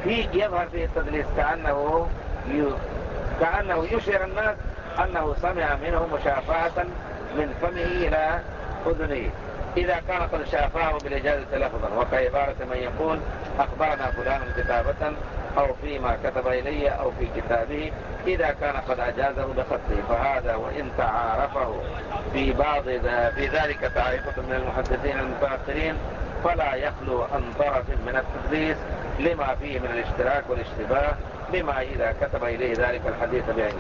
يظهر فيه التدليس كأنه يشير الناس أنه سمع منه مشافهة من فمه إلى أذنه، إذا كان قد شافاه بالإجازة لفظا، وكعبارة من يقول أخبرنا فلان كتابة أو فيما كتب إلي أو في كتابه، إذا كان قد أجازه بخطه، فهذا وإن تعارفه في ذلك طائفة من المحدثين المتأخرين، فلا يخلو عن طرف من التدليس لما فيه من الاشتراك والاشتباه، لما إذا كتب إليه ذلك الحديث بعينه.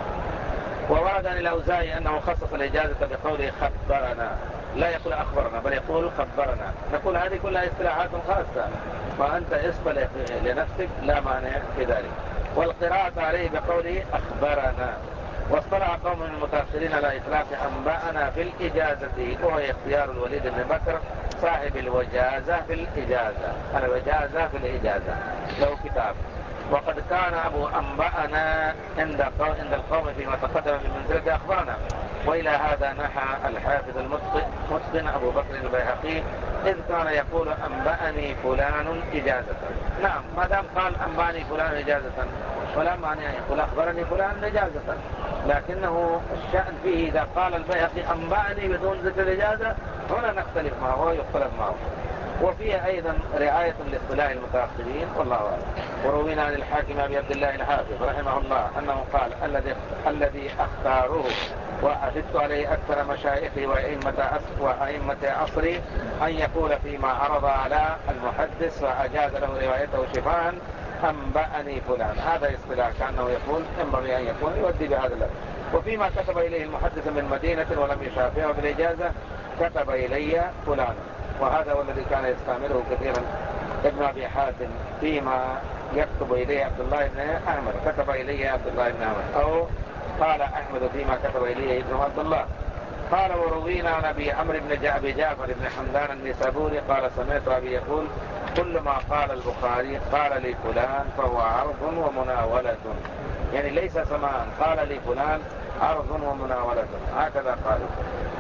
وورد عن الأوزاعي أنه خصص الإجازة بقوله خبرنا، لا يقول أخبرنا بل يقول خبرنا. نقول هذه كلها اصطلاحات خاصة، فأنت اصطلح لنفسك لا مانع في ذلك. والقراءة عليه بقوله أخبرنا. واصطلح قوم من المتأخرين على إطلاق أنبأنا في الإجازة، وهو اختيار الوليد بن بكر صاحب الوجازة في الإجازة. الوجازة في الإجازة له كتاب. وقد كان أبو أنبأنا عند القوم فيما تقدم من منزلة أخبرنا. وإلى هذا نحى الحافظ المتقن أبو بكر البيهقي، إذ كان يقول أنبأني فلان إجازة. نعم، ما دام قال أنبأني فلان إجازة ولا معنى يقول أخبرني فلان إجازة، لكنه الشأن فيه إذا قال البيهقي أنبأني بدون ذكر الإجازة، هنا نختلف معه ويختلف معه. وفيه أيضا رعاية لاصطلاح المتأخرين والله أعلم. وروينا عن الحاكم أبي عبد الله الحافظ رحمه الله أنه قال الذي أختاره وأشدت عليه أكثر مشايخي وأئمة عصري أن يقول فيما عرض على المحدث وأجاز له روايته شفاء أنبأني فلان. هذا اصطلاح كأنه يقول ينبغي أن يكون يودي بهذا اللفظ. وفيما كتب إليه المحدث من مدينة ولم يشافعه بالإجازة كتب إلي فلان، وهذا هو الذي كان يستعمله كثيرا ابن أبي حاتم فيما يكتب إليه عبد الله بن أحمد، كتب إليه عبد الله بن أحمد، أو قال أحمد فيما كتب إليه ابن عبد الله. قال وروينا عن أبي عمرو بن أبي جعفر بن حمدان النسابوري قال سمعت أبي يقول كل ما قال البخاري قال لي فلان فهو عرض ومناولة، يعني ليس سماعا، قال لي فلان عرض ومناولة، هكذا قالوا.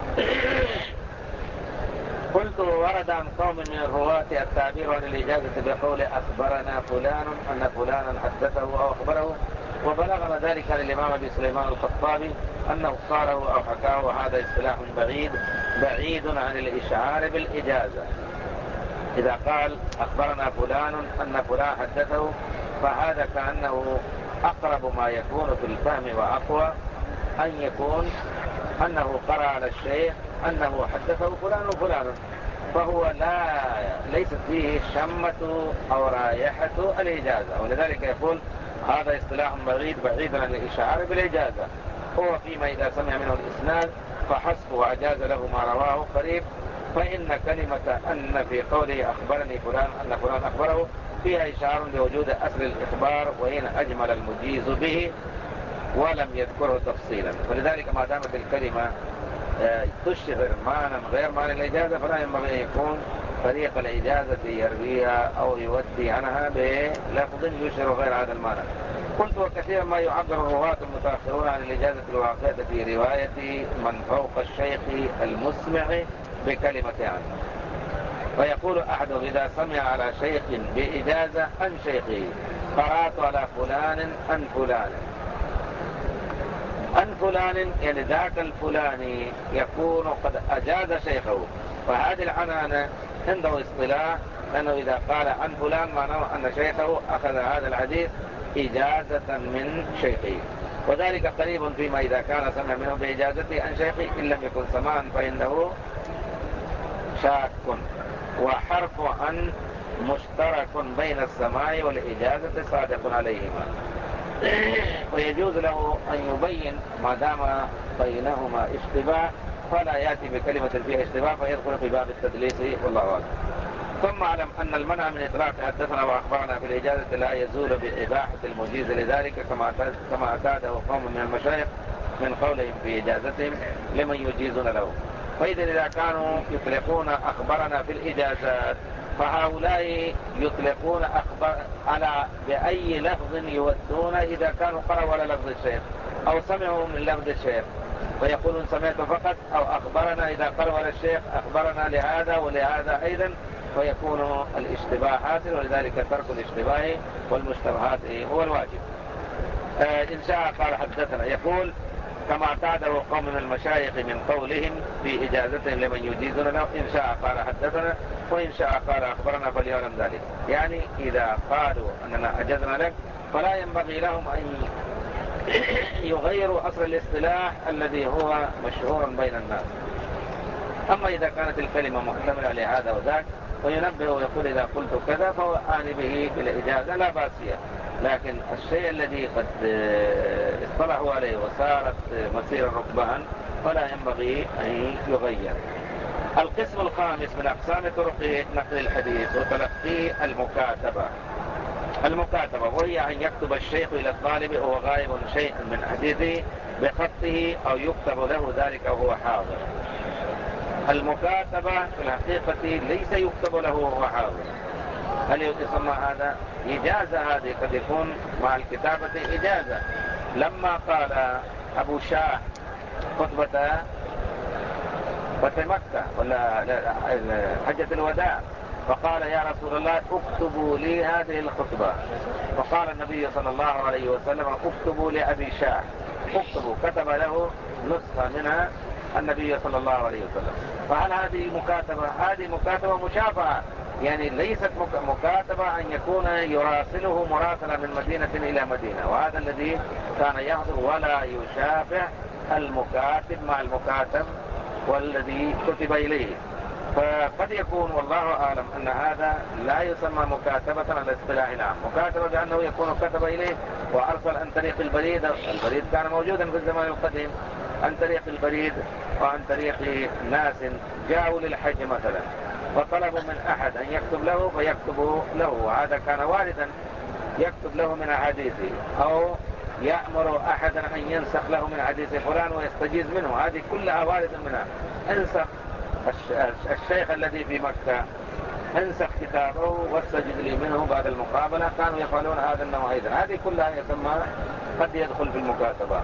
قلت ورد عن قوم من الرواة التعبير عن الإجازة بقول أخبرنا فلان أن فلانا حدثه أو أخبره، وبلغنا ذلك عن الإمام أبي سليمان الخطابي أنه قاله أو حكاه، وهذا اصطلاح بعيد عن الإشعار بالإجازة. إذا قال أخبرنا فلان أن فلان حدثه، فهذا كأنه أقرب ما يكون في الفهم وأقوى أن يكون أنه قرأ على الشيخ أنه حدثه فلان وفلان، فهو ليست فيه شمة أو رائحة الإجازة، ولذلك يقول هذا اصطلاح بعيد عن الإشعار بالإجازة. هو فيما إذا سمع منه الإسناد فحسب وأجاز له ما رواه قريب، فإن كلمة أن في قوله أخبرني فلان أن فلان أخبره فيها إشعار بوجود أصل الإخبار، وإن أجمل المجيز به ولم يذكره تفصيلا. ولذلك ما دامت الكلمة تشهر معنى غير معنى الإجازة، فلا ينبغي أن يكون طريق الإجازة يرويها أو يودي عنها بلفظ يشهر غير هذا المعنى. قلت وكثيرا ما يعبر الرواة المتأخرون عن الإجازة الواقعة في رواية من فوق الشيخ المسمع بكلمة عنه، ويقول أحدهم إذا سمع على شيخ بإجازة عن شيخه قرأت على فلان عن فلان. عن فلان يعني ذاك الفلاني يكون قد أجاز شيخه، فهذه العنانة عنده اصطلاح، لأنه إذا قال عن فلان معناه أن شيخه أخذ هذا الحديث إجازة من شيخه، وذلك قريب فيما إذا كان سمع منه بإجازته عن شيخه، إن لم يكن سماعا فإنه شاك. وحرف عن مشترك بين السماع والإجازة صادق عليهما، ويجوز له أن يبين ما دام بينهما اشتباه فلا يأتي بكلمة فيها اشتباه فيدخل في باب التدليس والله أعلم. ثم اعلم أن المنع من إطلاق حدثنا وأخبرنا في الإجازة لا يزول بإباحة المجيز لذلك كما اعتاده قوم من المشايخ من قولهم في إجازتهم لمن يجيزون له. فإذا إذا كانوا يطلقون أخبرنا في الإجازات فهؤلاء يطلقون على بأي لفظ يودون إذا كانوا قرأوا على لفظ الشيخ أو سمعوا من لفظ الشيخ، فيقولون سمعت فقط، أو أخبرنا إذا قرأوا على الشيخ أخبرنا لهذا ولهذا أيضا، ويكون الاشتباه حاصل، ولذلك ترك الاشتباه والمشتبهات هو الواجب. إن شاء قال حدثنا، يقول كما اعتاده قوم من المشايخ من قولهم في إجازتهم لمن يجيزون له، إن شاء قال حدثنا وإن شاء قال أخبرنا فليعلم ذلك. يعني إذا قالوا أننا أجزنا لك فلا ينبغي لهم أن يغيروا أصل الاصطلاح الذي هو مشهور بين الناس. أما إذا كانت الكلمة محتملة لهذا وذاك وينبه ويقول إذا قلت كذا فهو آني به بالإجازة لا بأس فيه، لكن الشيء الذي قد اصطلحوا عليه وصارت مسير الركبان فلا ينبغي أن يغير. القسم الخامس من أقسام طرق نقل الحديث وتلقي المكاتبة، وهي أن يكتب الشيخ إلى الطالب وهو غائب شيئا من حديثه بخطه أو يكتب له ذلك وهو حاضر. المكاتبة في الحقيقة ليس يكتب له وهو حاضر. هل يسمى هذا إجازة؟ هذه قد يكون مع الكتابة إجازة. لما قال أبو شاه خطبة فتح مكة ولا حجة الوداع فقال يا رسول الله اكتبوا لي هذه الخطبة، فقال النبي صلى الله عليه وسلم اكتبوا لأبي شاه، اكتبوا، كتب له نسخة منها النبي صلى الله عليه وسلم. فهل هذه مكاتبة؟ هذه مكاتبة مشافعة، يعني ليست مكاتبة أن يكون يراسله مراسلة من مدينة إلى مدينة، وهذا الذي كان يحضر، ولا يشافع المكاتب مع المكاتب والذي كتب إليه. فقد يكون والله أعلم أن هذا لا يسمى مكاتبة على الاصطلاح العام. مكاتبة بأنه يكون كتب إليه وأرسل عن طريق البريد، البريد كان موجودا في الزمان القديم، عن طريق البريد وعن طريق ناس جاءوا للحج مثلا وطلبوا من أحد أن يكتب له فيكتب له، وهذا كان واردا، يكتب له من حديثه، أو يأمر أحدا أن ينسخ له من حديث فلان ويستجيز منه، هذه كلها وارد منها. انسخ الشيخ الذي في مكة انسخ كتابه واستجد لي منه بعد المقابلة، كانوا يفعلون هذا النوع أيضا، هذه كلها يسمى قد يدخل في المكاتبة.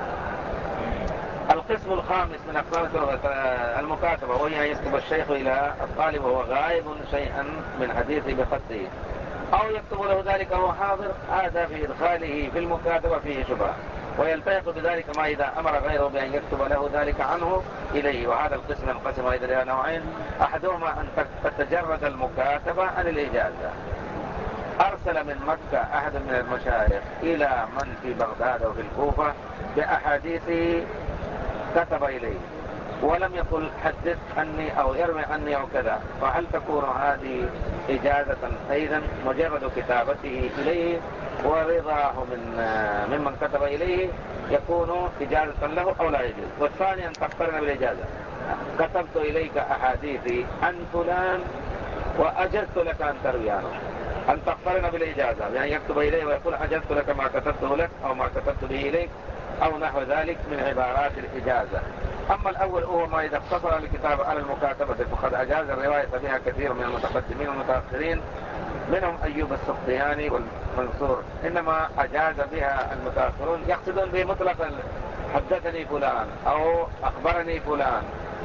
القسم الخامس من أقسام المكاتبة وهي أن يكتب الشيخ إلى الطالب وهو غائب شيئا من حديثه بخطه أو يكتب له ذلك وهو حاضر، هذا في إدخاله في المكاتبة فيه شبهة، ويلتحق بذلك ما إذا أمر غيره بأن يكتب له ذلك عنه إليه. وهذا القسم ينقسم أيضا إلى نوعين، أحدهما أن تتجرد المكاتبة عن الإجازة. أرسل من مكة أحد من المشايخ إلى من في بغداد أو في الكوفة بأحاديثه، كتب إليه ولم يقل حدث عني أو يروي عني أو كذا، فهل تكون هذه إجازة أيضا؟ مجرد كتابته إليه ورضاه ممن كتب إليه يكون إجازة له أو لا يجوز. والثاني أن تقترن بالإجازة، كتبت إليك أحاديثي عن فلان وأجزت لك أن تروي عنه، أن تقترن بالإجازة بأن يكتب إليه ويقول أجزت لك ما كتبته لك أو ما كتبت به إليك أو نحو ذلك من عبارات الإجازة. أما الأول هو ما إذا اقتصر الكتاب على المكاتبة فقد أجاز الرواية بها كثير من المتقدمين والمتأخرين، منهم أيوب السختياني والمنصور، إنما أجاز بها المتأخرون يقصدون به مطلقا حدثني فلان أو أخبرني فلان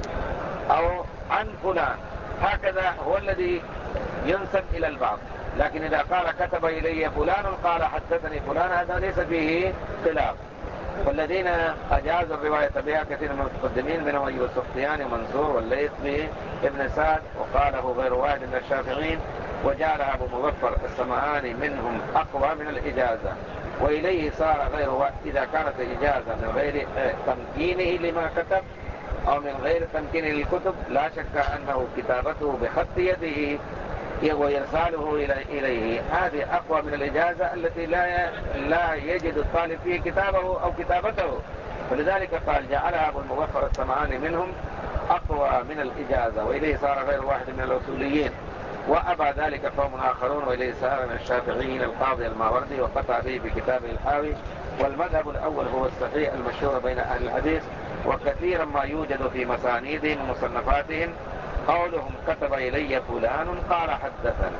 أو عن فلان، هكذا هو الذي ينسب إلى البعض. لكن إذا قال كتب إلي فلان قال حدثني فلان هذا ليس فيه خلاف. والذين أجازوا الرواية بها كثير من المتقدمين منهم أيوب السختياني ومنصور والليث ابن سعد، وقاله غير واحد من الشافعين، وجعلها أبو مظفر السمعاني منهم أقوى من الإجازة. وإليه صار غير واحد إذا كانت إجازة من غير تمكينه لما كتب أو من غير تمكينه للكتب، لا شك أنه كتابته بخط يده وإرساله إليه هذه أقوى من الإجازة التي لا يجد الطالب فيه كتابه أو كتابته. ولذلك قال جعلها أبو المظفر السمعاني منهم أقوى من الإجازة، وإليه صار غير واحد من الأصوليين، وأبى ذلك قوم آخرون، وإليه صار من الشافعيين القاضي الماوردي وقطع به في كتابه الحاوي. والمذهب الأول هو الصحيح المشهور بين أهل الحديث، وكثيرا ما يوجد في مسانيدهم ومصنفاتهم قولهم كتب إلي فلان قال حدثنا،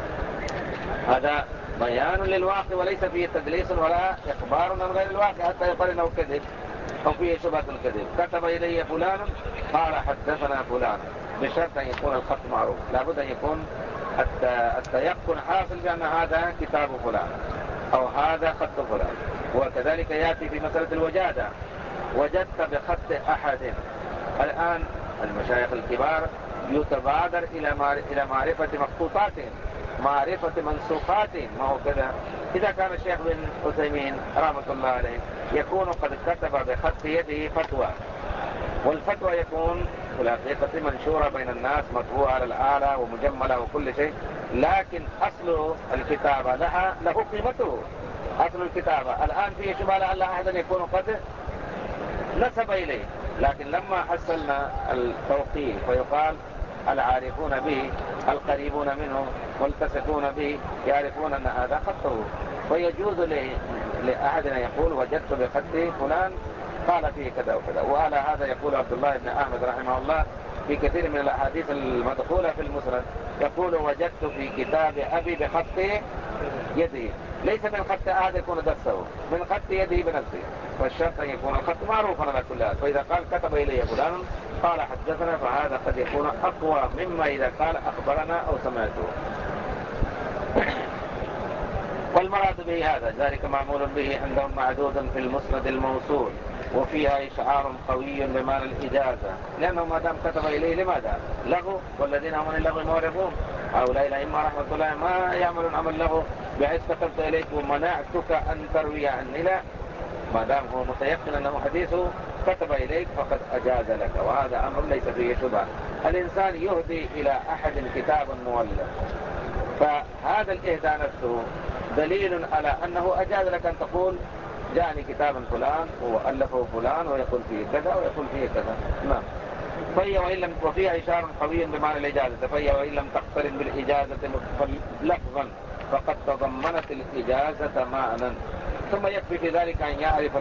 هذا بيان للواقع وليس فيه تدليس ولا إخبار عن غير الواقع حتى يقال انه كذب أو فيه شبهة الكذب. كتب إلي فلان قال حدثنا فلان، بشرط أن يكون الخط معروف، لابد أن يكون التيقن حاصل بأن هذا كتاب فلان أو هذا خط فلان. وكذلك يأتي في مسألة الوجادة، وجدت بخط أحد. الآن المشايخ الكبار يتبادر إلى معرفة مخطوطاتهم، معرفة منسوخاتهم، ما هو كذا. إذا كان الشيخ بن عثيمين رحمة الله عليه يكون قد كتب بخط يده فتوى، والفتوى يكون في الحقيقة منشورة بين الناس، مطبوعة على الآلة ومجملة وكل شيء، لكن أصل الكتابة له قيمته. أصل الكتابة الآن فيه شبهة لعل أحدا يكون قد نسب إليه، لكن لما حصلنا التوقيف ويقال العارفون به القريبون منه والتصقون به يعرفون أن هذا خطه، فيجوز لأحد أن يقول وجدت بخط فلان قال فيه كذا وكذا. وعلى هذا يقول عبد الله بن أحمد رحمه الله في كثير من الأحاديث المدخولة في المسند، يقول وجدت في كتاب أبي بخط يده، ليس من خط أحد يكون دسه، من خط يده بنفسه، فالشرط أن يكون الخط معروفا على كل حال. فإذا قال كتب إلي فلان قال حدثنا، فهذا قد يكون أقوى مما إذا قال أخبرنا أو سمعته. والمراد به هذا ذلك معمول به عندهم معدود في المسند الموصول، وفيها إشعار قوي بمعنى الإجازة، لأنه ما دام كتب إليه لماذا؟ لغو، والذين هم من اللغو معرضون. هؤلاء الأئمة رحمة الله ما يعملون عمل لغو بحيث كتبت إليك ومنعتك أن تروي عني، لا، ما دام هو متيقن أنه حديثه كتب إليك فقد أجاز لك، وهذا أمر ليس فيه شبهة. الإنسان يهدي إلى أحد كتابا مولد، فهذا الإهداء نفسه دليل على أنه أجاز لك أن تقول جاءني كتاب فلان وألفه فلان ويقول فيه كذا ويقول فيه كذا. نعم. وفيها إشارة قوي بمعنى الإجازة، فهي وإن لم تقترن بالإجازة لفظا فقد تضمنت الإجازة معنى. ثم يكفي في ذلك أن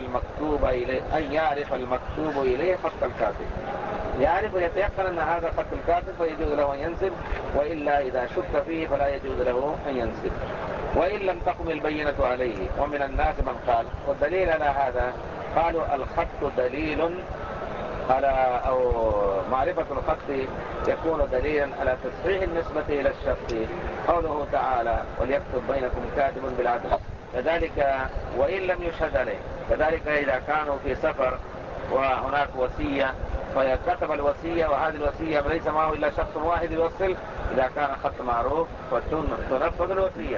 يعرف المكتوب إليه خط الكاتب، يعرف ويتيقن أن هذا خط الكاتب فيجوز له أن ينسب، وإلا إذا شك فيه فلا يجوز له أن ينسب، وإن لم تقم البينة عليه. ومن الناس من قال، والدليل على هذا قالوا الخط دليل على، أو معرفة الخط يكون دليلا على تصحيح النسبة إلى الشخص، قوله تعالى وليكتب بينكم كاتب بالعدل. كذلك وإن لم يشهد عليه، كذلك إذا كانوا في سفر وهناك وصية فيكتب الوصية، وهذه الوصية ليس معه إلا شخص واحد يوصل، إذا كان خط معروف فتنفذ الوصية.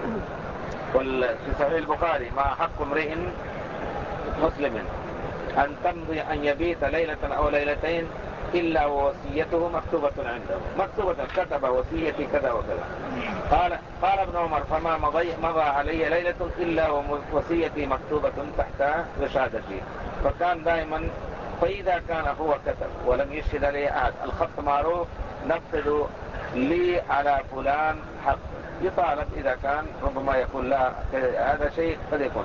في صحيح البخاري ما حق امرئ مسلم أن تمضي أن يبيت ليلة أو ليلتين إلا ووصيته مكتوبة عنده، مكتوبة، كتب وصيتي كذا وكذا. قال ابن عمر فما مضى علي ليلة إلا ووصيتي مكتوبة تحت وشهادتي. فكان دائما، فإذا كان هو كتب ولم يشهد عليه أحد، الخط معروف، نفذ لي على فلان حق، يطالب إذا كان ربما يقول لا هذا شيء قد يكون،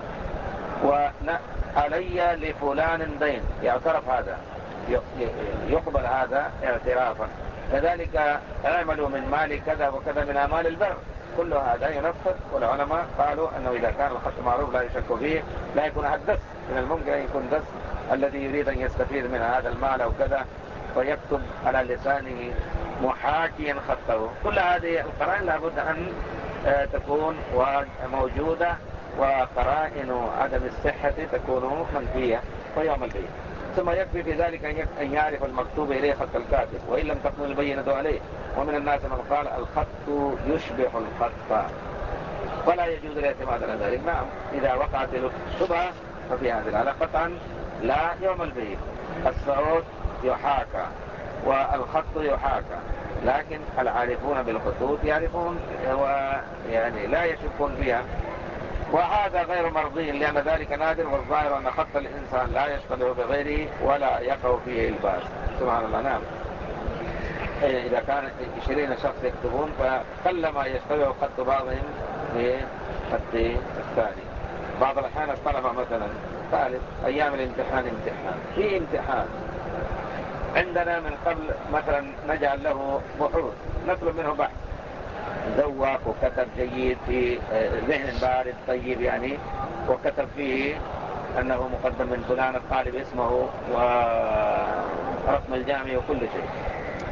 وعلي لفلان دين، يعترف هذا، يقبل هذا اعترافا. كذلك اعملوا من مال كذا وكذا من أعمال البر، كل هذا ينفذ. والعلماء قالوا أنه إذا كان الخط معروف لا يشك فيه، لا يكون أحد دس، من الممكن أن يكون دس الذي يريد أن يستفيد من هذا المال أو كذا، فيكتب على لسانه محاكيا خطه. كل هذه القرائن لابد أن تكون موجودة، وقرائن عدم الصحة تكون منفية ويعمل به. ثم يكفي في ذلك أن يعرف المكتوب إليه خط الكاتب، وإن لم تكن البينة عليه. ومن الناس من قال الخط يشبه الخط، فلا يجوز الاعتماد على ذلك. نعم، إذا وقعت الشبهة ففي هذه الحالة قطعا لا يعمل به. الصوت يحاكى والخط يحاكى، لكن العارفون بالخطوط يعرفون ويعني لا يشكون فيها، وهذا غير مرضي لأن ذلك نادر، والظاهر أن خط الإنسان لا يشتبه بغيره ولا يقع فيه الباس. سبحان الله. نعم. إذا كان 20 شخص يكتبون فقلما يشتبه خط بعضهم بخط الثاني. بعض الأحيان الطلبة مثلا ثالث أيام الامتحان، في امتحان عندنا من قبل مثلا نجعل له بحوث، نطلب منه بحث، ذواق وكتب جيد في ذهن بارد طيب يعني، وكتب فيه أنه مقدم من فلان الطالب اسمه ورقم الجامعي وكل شيء.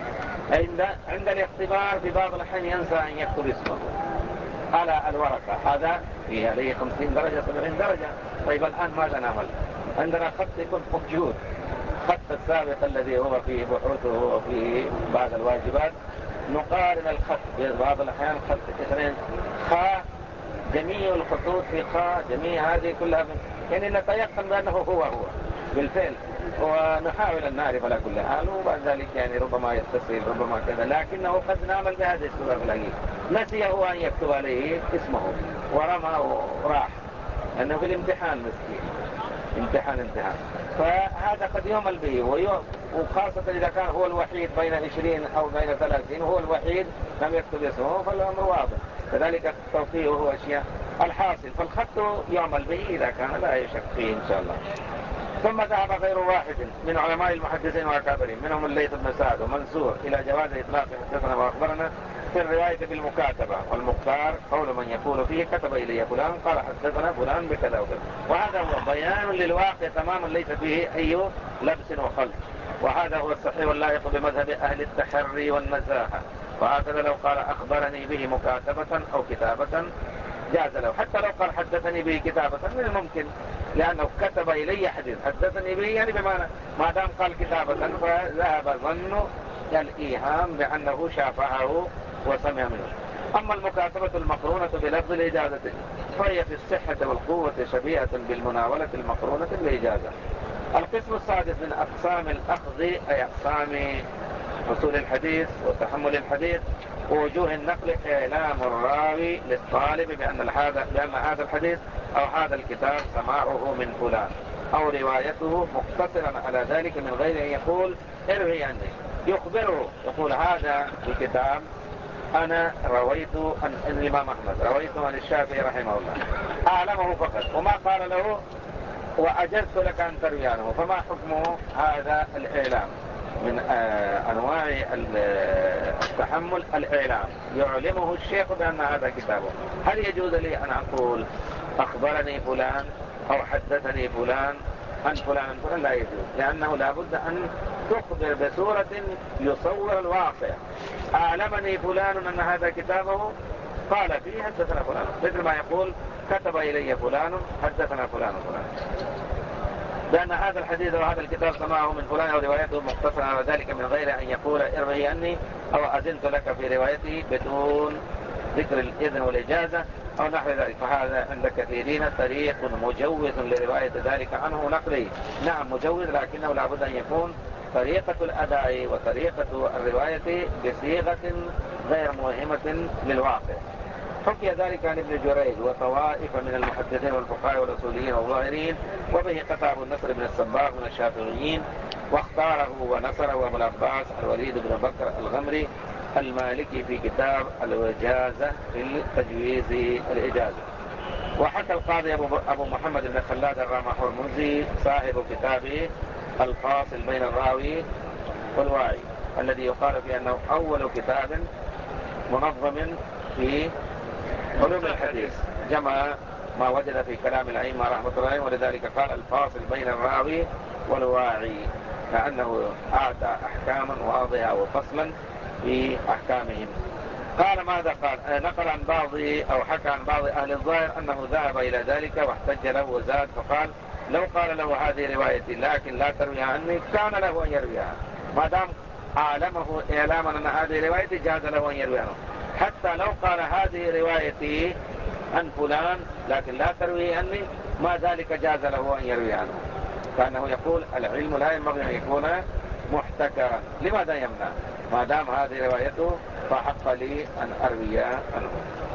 عند الاختبار في بعض الأحيان ينسى أن يكتب اسمه على الورقة، هذا فيه عليه 50 درجة 70 درجة. طيب الآن ماذا نعمل؟ عندنا خط يكون موجود، خط السابق الذي هو فيه بحوثه وفيه بعض الواجبات، نقارن الخط بعض الأحيان خط اثنين خاء، جميع الخطوط في خاء، جميع هذه كلها يعني نتيقن بأنه هو بالفعل، ونحاول أن نعرف على كل حال، وبعد ذلك يعني ربما يتصل ربما كذا، لكنه قد نعمل بهذه الصورة في الحقيقة. نسي هو أن يكتب عليه اسمه ورمى وراح، لأنه في الامتحان مسكين، امتحان. فهذا قد يعمل به، وخاصة إذا كان هو الوحيد بين 20 أو بين 30 هو الوحيد لم يكتب اسمه، فالأمر واضح. كذلك التوقيع هو أشياء الحاصل، فالخط يعمل به إذا كان لا يشك فيه إن شاء الله. ثم ذهب غير واحد من علماء المحدثين وأكابرهم منهم الليث بن سعد ومنصور إلى جواز إطلاق حدثنا وأخبرنا في الرواية بالمكاتبة، والمختار قول من يقول فيه كتب إلي فلان قال حدثنا فلان بكذا وكذا، وهذا هو بيان للواقع تماما ليس فيه أي لبس وخلط، وهذا هو الصحيح واللائق بمذهب أهل التحري والنزاهة. وهكذا لو قال أخبرني به مكاتبة أو كتابة جاز له، حتى لو قال حدثني به كتابة من الممكن، لأنه كتب إلي حديث، حدثني به يعني بمعنى ما دام قال كتابة فذهب ظن الإيهام بأنه شافعه وسمع منه. أما المكاتبة المقرونة بلفظ الإجازة فهي في الصحة والقوة شبيهة بالمناولة المقرونة بالإجازة. القسم السادس من أقسام الأخذ أي أقسام أصول الحديث وتحمل الحديث ووجوه النقل إعلام الراوي للطالب بأن هذا الحديث أو هذا الكتاب سماعه من فلان، أو روايته مقتصرا على ذلك من غير أن يقول اروي عني، يخبره يقول هذا الكتاب أنا رويت عن الإمام أحمد، رويت عن الشافعي رحمه الله، أعلمه فقط، وما قال له وأجزت لك أن تروي عنه. فما حكمه هذا الإعلام؟ من أنواع التحمل الإعلام، يعلمه الشيخ بأن هذا كتابه. هل يجوز لي أن أقول أخبرني فلان أو حدثني فلان عن فلان فلان؟ لا يجوز، لأنه لابد أن تخبر بصورة يصور الواقع. أعلمني فلان أن هذا كتابه قال فيه حدثنا فلان، مثل ما يقول كتب إلي فلان حدثنا فلان بأن هذا الحديث وهذا الكتاب سمعه من فلان أو روايته مقتصرا على ذلك من غير أن يقول اروي عني أو أذنت لك في روايته بدون ذكر الإذن والإجازة أو نحو ذلك. فهذا عند كثيرين طريق مجوز لرواية ذلك عنه نقلي، نعم مجوز، لكنه لابد أن يكون طريقة الأداء وطريقة الرواية بصيغة غير موهمة للواقع. حكي ذلك عن ابن جريج وطوائف من المحدثين والفقهاء والأصوليين والظاهرين، وبه قطع أبو النصر بن الصباغ من الشافعيين، واختاره ونصره أبو العباس الوليد بن بكر الغمري المالكي في كتاب الوجازة في تجويز الإجازة. وحكى القاضي أبو محمد بن خلاد الرامحورمزي صاحب كتابه الفاصل بين الراوي والواعي الذي يقال فيه أنه أول كتاب منظم في علوم الحديث، جمع ما وجد في كلام الأئمة رحمة الله عليهم، ولذلك قال الفاصل بين الراوي والواعي، كأنه أعطى أحكاما واضحة وفصلا في أحكامهم. قال ماذا قال؟ نقل عن بعض أو حكى عن بعض أهل الظاهر أنه ذهب إلى ذلك واحتج له وزاد، فقال لو قال له هذه روايتي لكن لا ترويها عني كان له أن يرويها، ما دام أعلمه إعلاما أن هذه روايتي جاز له أن يرويها. حتى لو قال هذه روايتي عن فلان لكن لا تروي عني ما ذلك جاز له أن يروي عنه، كأنه يقول العلم لا ينبغي أن يكون محتكرا، لماذا يمنع؟ ما دام هذه روايته فحق لي أن أروي عنه.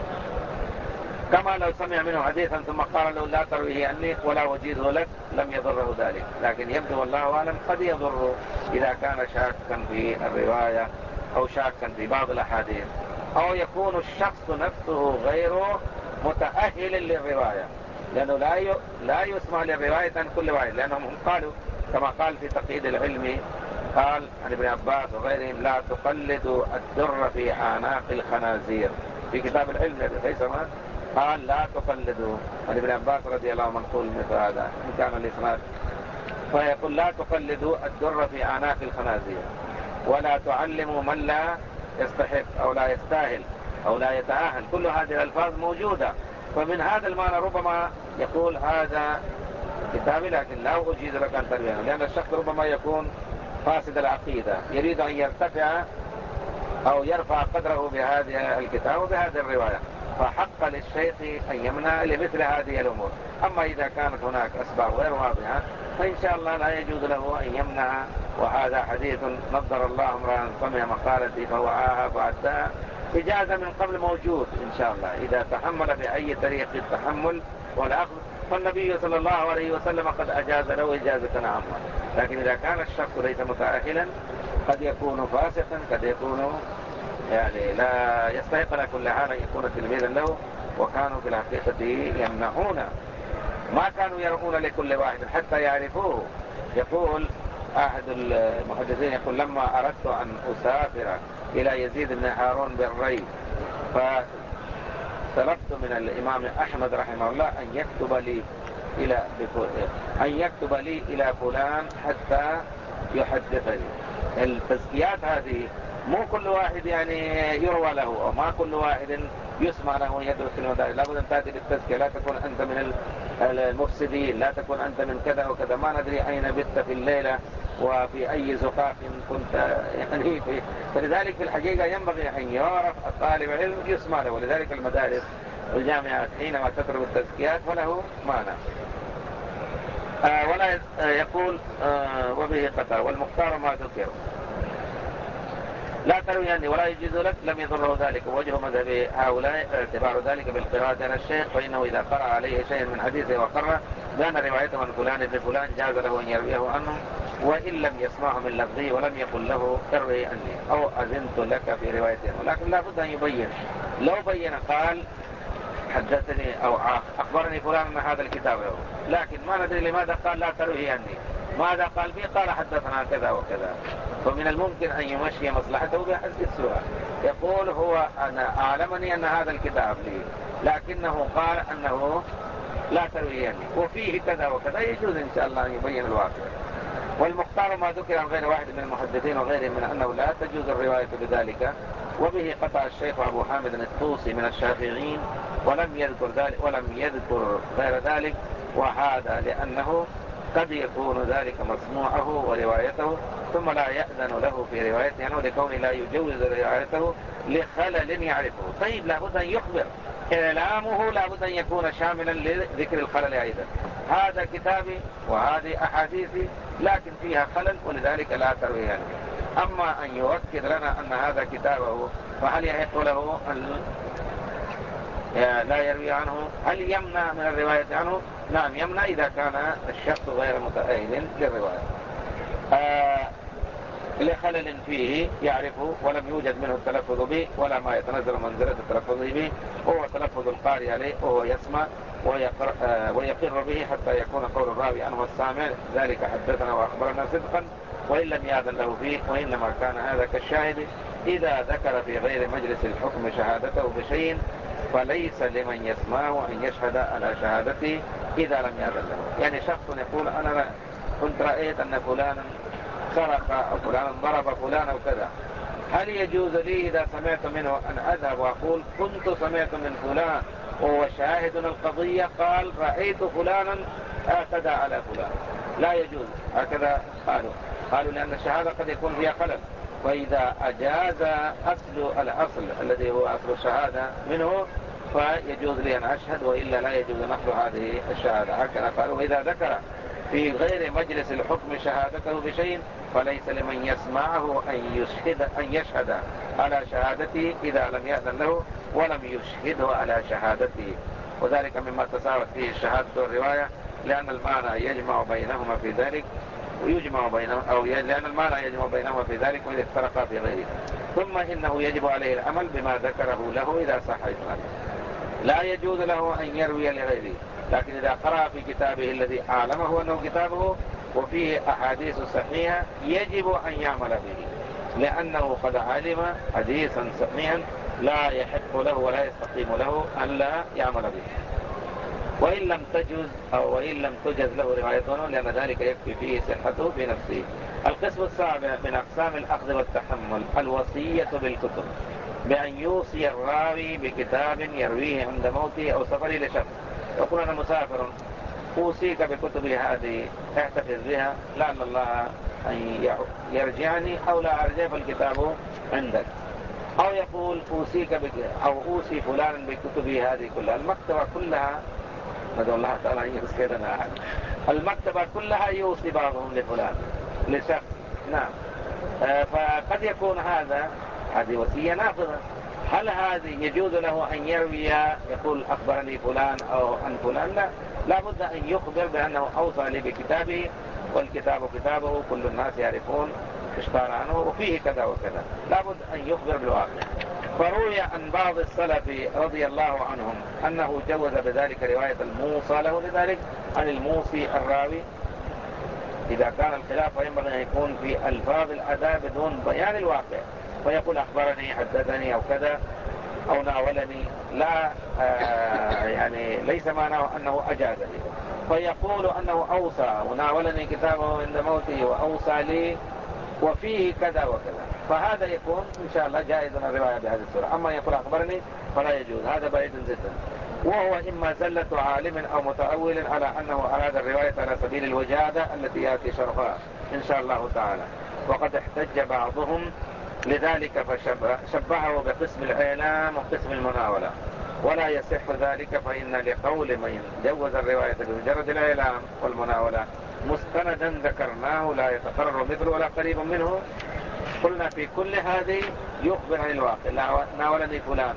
كما لو سمع منه حديثا ثم قال له لا ترويه عني ولا وجيزه لك لم يضره ذلك، لكن يبدو والله أعلم قد يضره إذا كان شاكا في الرواية أو شاكا في بعض الأحاديث، أو يكون الشخص نفسه غير متأهل للرواية، لأنه لا يسمع للرواية عن كل واحد، لأنهم قالوا كما قال في تقييد العلم، قال عن ابن عباس وغيرهم لا تقلدوا الدر في أعناق الخنازير، في كتاب العلم لابن خيثمة قال لا تقلدوا، عن ابن عباس رضي الله عنه منقول مثل هذا إن كان الإسناد، فيقول لا تقلدوا الدر في أعناق الخنازير. ولا تعلموا من لا يستحق أو لا يستاهل أو لا يتأهل. كل هذه الألفاظ موجودة. فمن هذا المعنى ربما يقول هذا كتابي لكن لا أجيز لك أن ترويه، لأن الشخص ربما يكون فاسد العقيدة يريد أن يرتفع أو يرفع قدره بهذه الكتاب وبهذه الرواية، فحق للشيخ أن يمنع لمثل هذه الأمور. أما إذا كانت هناك أسباب غير واضحة فإن شاء الله لا يجوز له أن يمنع. وهذا حديث نضر الله امرأ سمع مقالتي فوعاها فأداها، إجازة من قبل موجود إن شاء الله إذا تحمل بأي طريق التحمل والأخذ، فالنبي صلى الله عليه وسلم قد أجاز له إجازة عامة. لكن إذا كان الشخص ليس متأهلا قد يكون فاسقا، قد يكون يعني لا يستحق على كل حال أن يكون تلميذا له. وكانوا في الحقيقة يمنعون، ما كانوا يرؤون لكل واحد حتى يعرفوه. يقول أحد المحدثين يقول لما أردت أن أسافر إلى يزيد بن هارون بالري فطلبت من الإمام أحمد رحمه الله أن يكتب لي إلى فلان حتى يحدثني. التزكيات هذه مو كل واحد يعني يروى له، أو ما كل واحد يسمع له يدرس في المدارس. لابد أن تأتي بالتزكية، لا تكون أنت من المفسدين، لا تكون أنت من كذا وكذا، ما ندري أين بت في الليلة وفي أي زقاق كنت يعني فلذلك في الحقيقة ينبغي أن يعرف الطالب علم يسمع له. ولذلك المدارس والجامعات حينما تطلب التزكيات فله معنى. ولا يقول وبه قطع والمختار ما ذكر لا تروي عني ولا يجوز لك لم يضره ذلك. ووجه مذهب هؤلاء اعتبار ذلك بالقراءة على الشيخ، فإنه إذا قرأ عليه شيء من حديثه وقرأ لأن روايته من فلان ابن فلان جاز له أن يرويه عنه وإن لم يسمعه من لفظه ولم يقل له اروي عني أو أذنت لك في روايته. ولكن لا بد أن يبين. لو بين قال حدثني أو أخبرني فلان أن هذا الكتاب له، لكن ما ندري لماذا قال لا تروي عني، ماذا قال فيه؟ قال حدثنا كذا وكذا، فمن الممكن أن يمشي مصلحته بحسب السورة. يقول هو أنا أعلمني أن هذا الكتاب لي، لكنه قال أنه لا تروي عني وفيه كذا وكذا، يجوز إن شاء الله أن يبين الواقع. والمختار ما ذكر عن غير واحد من المحدثين وغيرهم من أنه لا تجوز الرواية بذلك. وبه قطع الشيخ أبو حامد الطوسي من الشافعيين ولم يذكر غير ذلك، وهذا لأنه قد يكون ذلك مسموعه وروايته ثم لا يأذن له في روايته يعني لكون لا يجوز روايته لخلل يعرفه. طيب لابد أن يخبر، إعلامه لابد أن يكون شاملا لذكر الخلل أيضا. هذا كتابي وهذه أحاديثي لكن فيها خلل ولذلك لا تروي عنه. أما أن يؤكد لنا أن هذا كتابه فهل يحق له أن لا يروي عنه؟ هل يمنع من الرواية عنه؟ نعم يمنع إذا كان الشخص غير متأهل للرواية لخلل فيه يعرفه ولم يوجد منه التلفظ به ولا ما يتنزل منزلة التلفظ به، وهو تلفظ القارئ عليه وهو يسمع ويقر به حتى يكون قول الراوي عنه السامع ذلك حدثنا وأخبرنا صدقا وإن لم يأذن له فيه. وإنما كان هذا كالشاهد إذا ذكر في غير مجلس الحكم شهادته بشيء فليس لمن يسمعه أن يشهد على شهادته إذا لم يأذن له. يعني شخص يقول أنا كنت رأيت أن فلانا سرق أو فلانا ضرب فلان أو كذا، هل يجوز لي إذا سمعت منه أن أذهب وأقول كنت سمعت من فلان وهو شاهد القضية قال رأيت فلانا اعتدى على فلان؟ لا يجوز. هكذا قالوا لأن الشهادة قد يكون فيها خلل، وإذا أجاز الأصل الذي هو أصل الشهادة منه فيجوز لي أن أشهد وإلا لا يجوز نقل هذه الشهادة. هكذا قالوا. وإذا ذكر في غير مجلس الحكم شهادته بشيء فليس لمن يسمعه أن يشهد على شهادته إذا لم يأذن له ولم يشهده على شهادته. وذلك مما تساوت فيه الشهادة والرواية لأن المعنى يجمع بينهما في ذلك لأن المعنى يجمع بينهما في ذلك وإذا افترقا في غيره. ثم إنه يجب عليه العمل بما ذكره له إذا صح إسناده. لا يجوز له أن يروي لغيره، لكن إذا قرأ في كتابه الذي أعلمه أنه كتابه وفيه أحاديث صحيحة يجب أن يعمل به، لأنه قد علم حديثا صحيحا لا يحق له ولا يستقيم له أن لا يعمل به. وإن لم تجز أو وإن لم تجز له رواية دونه، لأن ذلك يكفي فيه صحته في نفسه. القسم السابع من أقسام الأخذ والتحمل الوصية بالكتب، بأن يوصي الراوي بكتاب يرويه عند موته أو سفره لشخص. يقول أنا مسافر أوصيك بكتبي هذه احتفظ بها لعل الله أن يرجعني أو لا أرجع فالكتاب عندك. أو يقول أوصيك أو أوصي فلانا بكتبي هذه كلها، المكتبة كلها، ندعو الله تعالى أن يسكتنا، المكتبة كلها يوصي بعضهم لفلان لشخص. نعم. فقد يكون هذه وصية نافذة. هل هذه يجوز له أن يروي يقول أخبرني فلان أو عن فلان؟ لا، لابد أن يخبر بأنه أوصى لي بكتابه، والكتاب كتابه كل الناس يعرفون اشتار عنه وفيه كذا وكذا، لابد أن يخبر بالواقع. فروي عن بعض السلف رضي الله عنهم أنه جوز بذلك رواية الموصى له لذلك عن الموصي الراوي إذا كان الخلاف ينبغي أن يكون في ألفاظ الأداء بدون بيان الواقع، فيقول أخبرني حدثني أو كذا أو ناولني، لا يعني ليس معناه أنه أجازني، فيقول أنه أوصى وناولني كتابه عند موته وأوصى لي وفيه كذا وكذا، فهذا يكون إن شاء الله جائز الرواية بهذه الصورة. أما يقول أخبرني فلا يجوز، هذا بعيد جدا، وهو إما زلة عالم أو متأول على أنه أراد الرواية على سبيل الوجادة التي يأتي شرحها إن شاء الله تعالى. وقد احتج بعضهم لذلك فشبهه بقسم الإعلام وقسم المناولة، ولا يصح ذلك، فإن لقول من جوز الرواية بمجرد الإعلام والمناولة مستندا ذكرناه لا يتقرر مثله ولا قريب منه. قلنا في كل هذه يخبر عن الواقع، ناولني فلان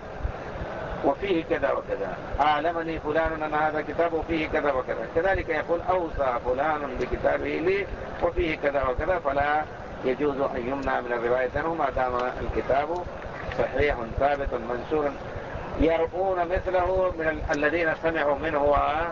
وفيه كذا وكذا، أعلمني فلان أن هذا كتابه فيه كذا وكذا، كذلك يقول أوصى فلان بكتابه لي وفيه كذا وكذا، فلا يجوز أن يمنع من الرواية عنه ما دام الكتاب صحيح ثابت منشور يرؤون مثله من الذين سمعوا منه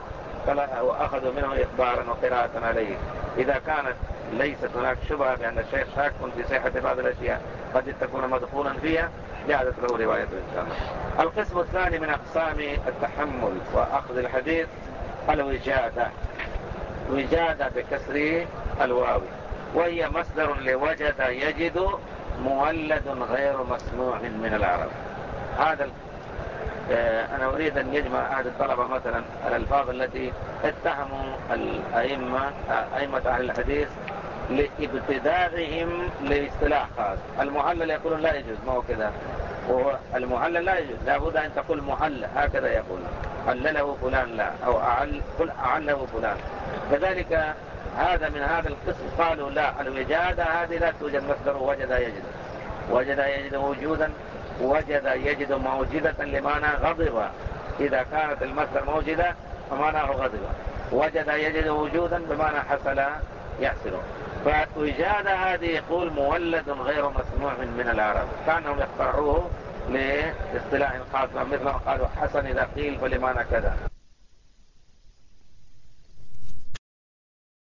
وأخذوا منه إخبارا وقراءة عليه. إذا كانت ليست هناك شبهة بأن الشيخ شاك في صحة بعض الأشياء قد تكون مدخولا فيها، جاءت له روايته إن شاء الله. القسم الثاني من أقسام التحمل وأخذ الحديث الوجادة، وجادة بكسر الواو، وهي مصدر لوجد يجد مولد غير مسموع من العرب. هذا أنا أريد أن يجمع أحد الطلبة مثلا الألفاظ التي اتهموا أئمة أهل الحديث لابتداعهم لاصطلاح خاص. المعلل يقولون لا يجوز، ما هو كذا، وهو المعلل لا يجوز، لابد أن تقول معلل، هكذا يقول علله فلان لا، أو قل أعله فلان. كذلك هذا من هذا القسم قالوا لا، الوجادة هذه لا توجد مصدر وجد يجد، وجد يجد وجودا، وجد يجد موجدة لمعنى غضب، إذا كانت المصدر موجدة فمعناه غضب، وجد يجد وجودا بمعنى حصل يحصل. فوجادة هذه يقول مولد غير مسموع من العرب، كانهم يخترعوه لاصطلاح خاص، مثل ما قالوا حسن إذا قيل فلمعنى كذا.